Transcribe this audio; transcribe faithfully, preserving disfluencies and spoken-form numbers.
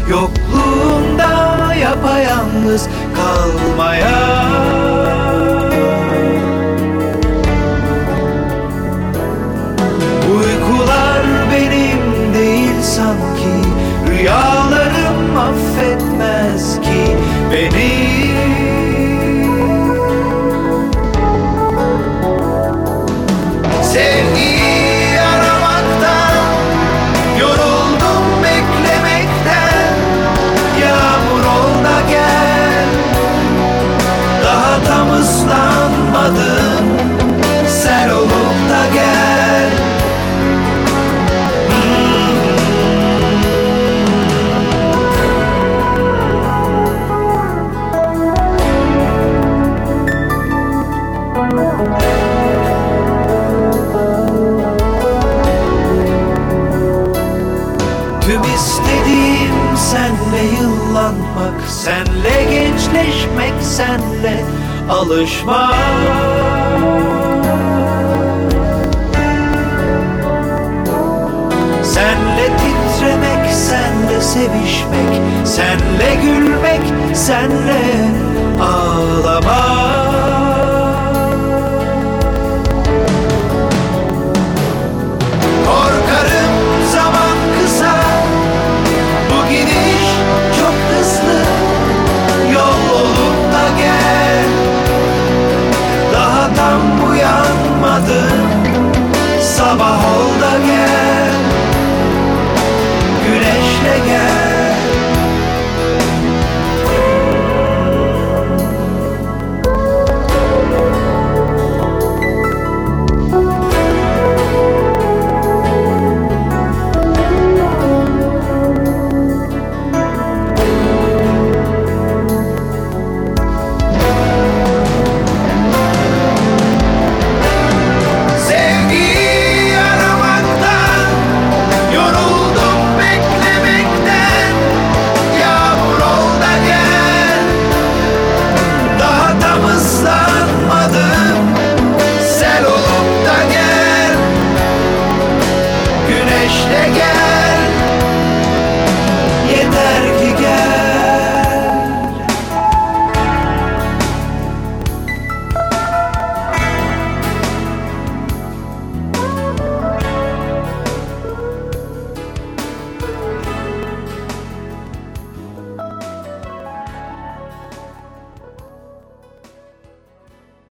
yokluğunda yapayalnız kalmaya. Uykular benim değil sanki, rüyalarım affetmez ki beni. Sevgiyi aramaktan yoruldum, beklemekten. Yağmur ol da gel, daha tam ıslanmadım, sen olup da gel. Tüm istediğim senle yıllanmak, senle gençleşmek, senle alışmak. Senle titremek, senle sevişmek, senle gülmek, senle ağlamak.